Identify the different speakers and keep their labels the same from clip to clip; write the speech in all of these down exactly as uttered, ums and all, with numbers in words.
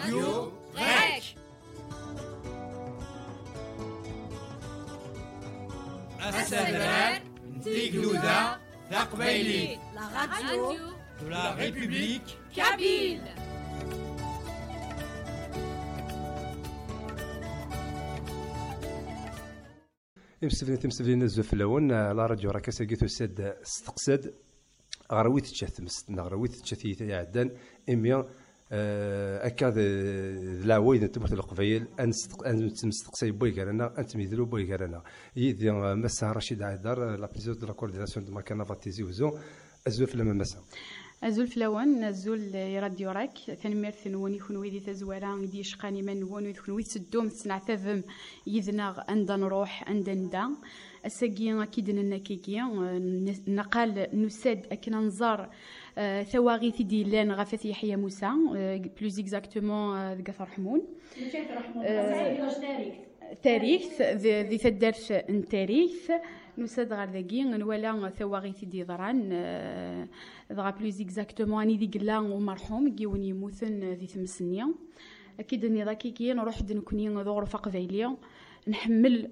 Speaker 1: راديو غاك السادات تيجلودا تقبيلي
Speaker 2: لا راديو
Speaker 1: de la République
Speaker 2: Kabyle.
Speaker 3: امستفدين تمستفدين الزوف الاول على راديو راك ساقيتو الساد استقصد غرويت تشات مستنا غرويت تشات يعدان اميا اكاد لاويد تمثل القبيل ان مستقصي بوي كارنا انت ميدلو بوي كارنا يدي مسا رشيد عدار لا بريزيدون دو لا كورديناسيون دو ماكانا فاتيزي وزو الزوف لما مسا
Speaker 4: أزول فلوان أزول راديو راك تنمرث نوني كونوي دي تزوارا دي شقاني من نوني كونوي تسدوم تسنعتفم يذنغ عند نروح عند ندا الساقي أكيد نكيكي نقال نسد أكن نزار ثواغيث ديلان غفاث يحيى موسى بلوز اكزاكتومون قفر حمون تاريخ ذي تدرس التاريخ نسد غير ذاكي نولا ثواغيث دي ضران ضغا بلوز اكزاكتومون اني ذي قلا ومرحوم كيون يموتن ذي ثمسنية اكيد اني ذاكي كي نروح نكوني ذو غرفة قبيلية نحمل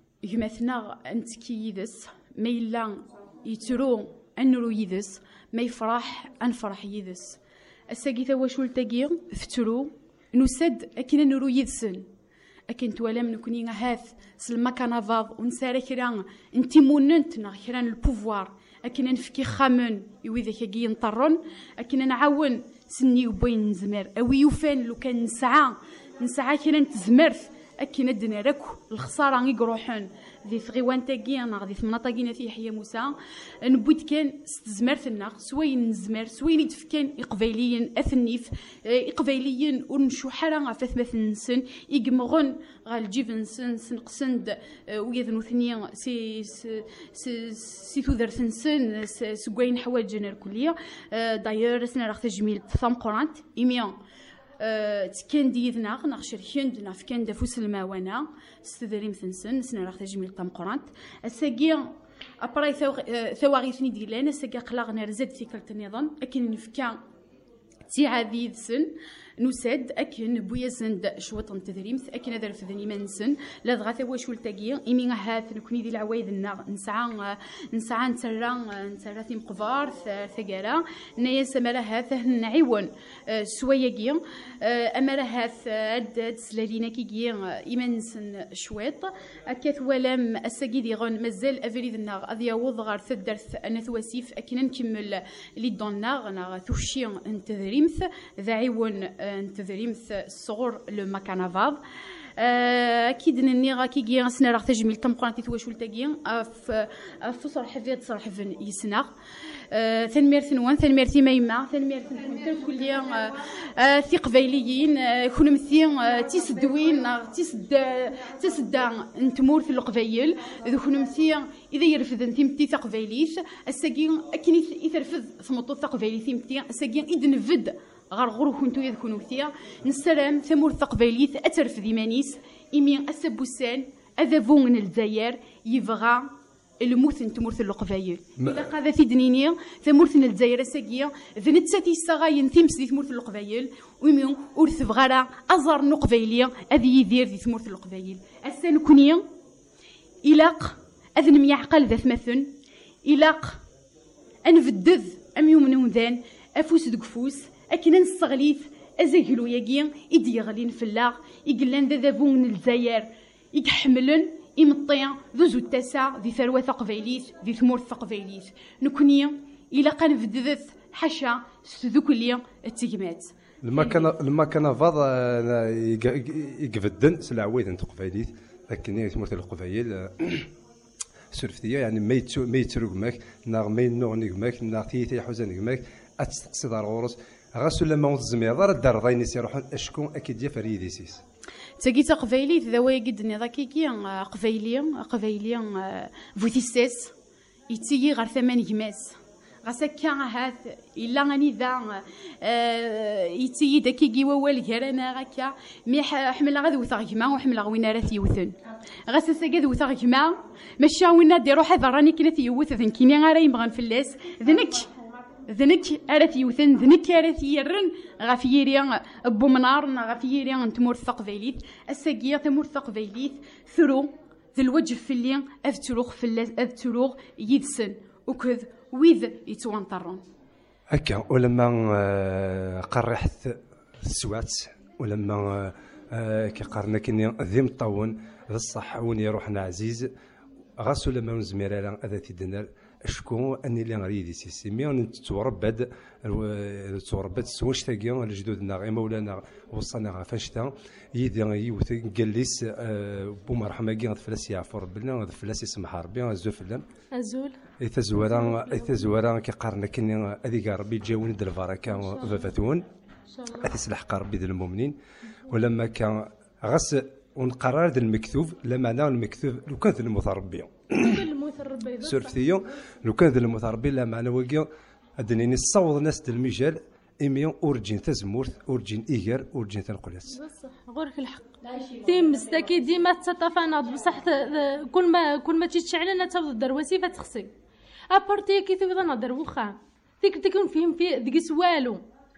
Speaker 4: يمثنا انت كي يدس ما يلا يترو انرو يدس ما يفرح انفرح يدس الساقي ثوا شو التاقي فترو نسد اكيد نرو يدسن أكن توالم نكوني هاث سلما كنافاض ونسارة كران انتي موننت نا كران البوفوار أكن نفكي خامن يوي كي نطرن أكن نعاون سني وبين نزمر أوي يوفان لو كان نسعى نسعى كران تزمرث أكن الدنا راكو الخسارة يقروحن ذي ثغيوان تاقي أنا ذي ثمناطاقينا في يحيى موسى نبوت كان ستزمرث الناغ سوين نزمر سوين يتفكان إقباليين أثنيف إقباليين ونشو حرا غفاث مثل نسن يقمغن غال جيفن سن سنقسند ويذنو ثنيا سي سي سي ثوذر ثنسن سقوين حوايج الكلية داير سنا راح تجميل ثم قرانت إميان تكان ديذنا نغشر هندنا في كان دافوس الماوانا استدري مثنسن سنا راح تجميل تام قرانت الساقي ابراي ثواغيثني ديلان الساقي قلاغنا رزاد فكرة النظام اكن نفكا تيعادي سن نسد أكن بويا زند شوط تدريمث أكن هذا الفذني منسن لا ضغط واش ولتاقي إمي هاث نكوني دي العوايد النار نسعى نسعى نسرى نسرى ثيم قفار ثقارة نيا سمرة هاث نعيون سوياقي أمرة هاث عدد سلالينا كيقي إيمانسن شويط أكاث ولم الساقي دي غن مازال أفريد النار أذيا وضغر ثدرث أنا ثواسيف أكن نكمل لي دون نار نا ثوشي تدريمث ذا عيون نتذريمث الصغر لو ماكانافاض اكيد اني غاكي كي سنا راه تجميل تمقرانتي واش ولتاكي اف اف صرح فيت صرح فن يسنا ثنميرث نوان ثنميرث ميمه ثنميرث كليا ثي قبايليين كون مثي تيسدوين تيسد تيسد نتمور في القبايل ذو كون مثي اذا يرفد انت متي ثقبايليث الساقي اكن يترفد ثمطو ثقبايليث متي الساقي يدنفد غير غرو كنتو يذكونو ثيا نسلام ثمور ثقبايليث اترف ذيمانيس إمي أسبوسان أذابون من الجزائر يبغى الموثن تمورث القبايل إذا قاذا في دنيني ثمورث الجزائر الساقية ذنت ساتي الصغاين ثمس ذي ثمورث القبايل ويميون أورث بغارة أزار نقبايلية أذي يدير ذي ثمورث القبايل السنة كونية إلاق أذن ميعقل ذا ثمثن إلاق أنفدذ أم يوم ذان أفوس دقفوس أكنا نستغليث أزاقلو ياقي إدي يغلين في اللاغ يقلان ذا ذابون من الجزائر يكحملن إمطيا ذو زو التاسع ذي ثروة ثقبايليث ذي ثمور ثقبايليث نكونيا إلا قان فدذث حشا ذوكليا التجمات
Speaker 3: لما كان لما كان فاض يقفدن سلعويد انت قبايليث لكن ثمور القبايل سلفتيه يعني ما يتسو ما يتروق ماك ناغ ما ينوغ ماك ناغ تي حزن ماك اتستقصي دار غورس غاسو لما وزمي دار الدار ضايني يروحون اشكون اكيد يا فريدي سيس
Speaker 4: تاكيتا قبايلي ذوايا قد نضاكيكي قبايلي قبايلي فوتيسيس يتيجي غير ثمان جماس غاسكا هاث الا غني ذا يتيجي داكيكي ووال كرانا غاكا مي حمل غا ذوثا جما وحمل وين راه يوثن غاسا ساكا ذوثا جما ماشي وين دي روح هذا راني كنا تيوث ذن كيني غا راه يبغان فلاس ذنك ذنك أرث يوثن ذنك أرث يرن غفيري أبو منار غفيري تمور ثقفيليث الساقية تمور ثقفيليث ثرو ذي الوجه في اللي أذتروغ في اللي أذتروغ يدسن وكذ ويذ يتوانطرون
Speaker 3: هكا. ولما قرحت السوات ولما كي قارنا كني ذي مطون ذا الصح وني روحنا عزيز غاسو لما نزمير على هذا تدنر شكون اني اللي غريدي سيسي مي توربد توربد سواش تاقي لجدودنا غير مولانا وصلنا غفاشتا يدي يوث جليس بو مرحمه كي غفلاس يعفو ربنا غفلاس يسمح ربي زوفلم
Speaker 5: ازول
Speaker 3: ايتزورا ايتزورا كي قارنا كني هذيك ربي جاوني د البركه ففتون اتسلح ربي ذي المؤمنين. ولما كان غس ونقرر ذا المكتوب لما معنى المكتوب لو كان ذا المتربي سورتيو لو كان ذا المتربي لا معنى وكيا ادنيني صوض ناس د المجال ايميون اورجين تزمورت اورجين ايغر اورجين تنقلس
Speaker 5: بصح غورك الحق تيم مستكي ديما تتفانض بصح كل ما كل ما تشعلنا تفضل دروسي فتخسي ابارتي كي تبدا نهضر وخا ديك تكون فيهم في ديك والو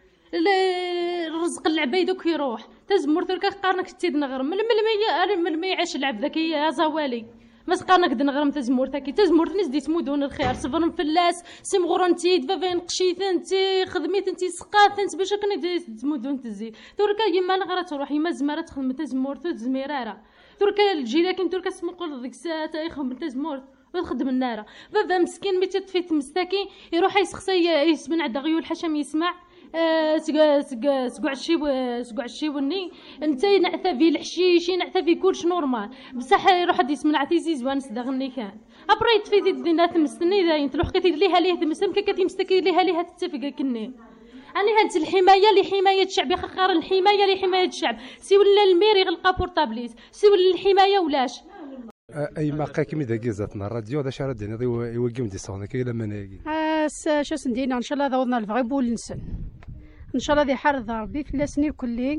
Speaker 5: الرزق العبايد دوك يروح تزمر تركا قارنك تزيد نغرم من المية من المية يعيش العب ذاك يا زوالي ما سقارنك دنغرم تزمر تاكي تزمر نزدي تمودون الخير صفر فلاس سيم غورنتي دفافين قشيت انت خدميت انت سقات انت باش كني تمودون تزي تركا يما نغرا تروح يما زماره تخدم تزمر تزميراره تركا الجيله كي تركا سمقول ديك الساعه يخدم تزمر وتخدم الناره بابا مسكين ملي تطفيت مستكي يروح يسخسي يسمن عند غيول حشم يسمع سقع سقع سقع الشيب سقع الشيبني انت نعثى في الحشيش نعثى في كلش نورمال بصح يروح حد يسمع عتيزي زوان صدغني كان ابريت في دينا تمستني داين تروح كتي ليها ليه تمسم كتي مستكي ليها ليها تتفق كني اني هانت الحمايه لحمايه الشعب يا خخار الحمايه لحمايه الشعب سي ولا المير يغلق بورطابليس سي ولا الحمايه ولاش
Speaker 3: اي ما كيما داكي زاتنا الراديو هذا شحال دينا يوقم دي صونا كي لما ناقي
Speaker 6: اه شو سندينا ان شاء الله ذوضنا الفغيبول نسن ان شاء الله ذي حرض ربي فلاسني الكلي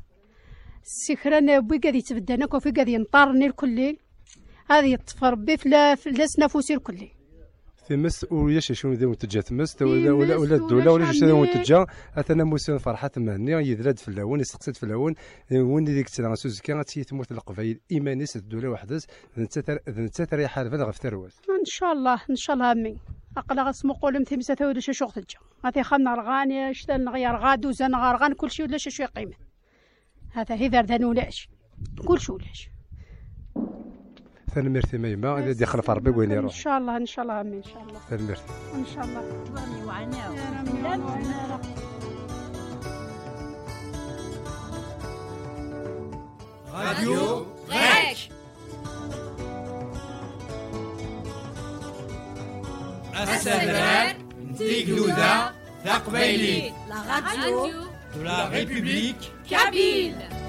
Speaker 6: السكران بوي قاعد يتبدانا كوفي قاعد ينطرني الكلي هذه يطفى ربي فلاس نفوسي الكلي
Speaker 3: ثمس وياش شنو ذي منتجات ثمس ولا ولا ولا الدوله ولا شنو ذي منتجات اثنا موسم فرحه مهني يدرد في اللون يسقسد في اللون وين ديك تاع سوزكا غاتي تموت القبائل ايمانيس الدوله وحدث نتساتر يا حارفه غف ثروات
Speaker 6: ان شاء الله ان شاء الله امي اقلا غسمو قول مثل مسا ولا شي شوق تجا غادي خلنا رغاني شتا نغير غادو زان غارغان كلشي ولا شي شويه قيمه هذا هي دار ولاش كلشي ولاش
Speaker 3: ثاني مرتي ميما اللي دخل في ربي وين يروح
Speaker 6: ان شاء الله ان شاء الله امين ان شاء الله
Speaker 3: ثاني مرتي
Speaker 6: ان شاء الله
Speaker 1: راديو غريك السادات تيغلودا تقبيلي
Speaker 2: La radio
Speaker 1: de la République
Speaker 2: kabyle.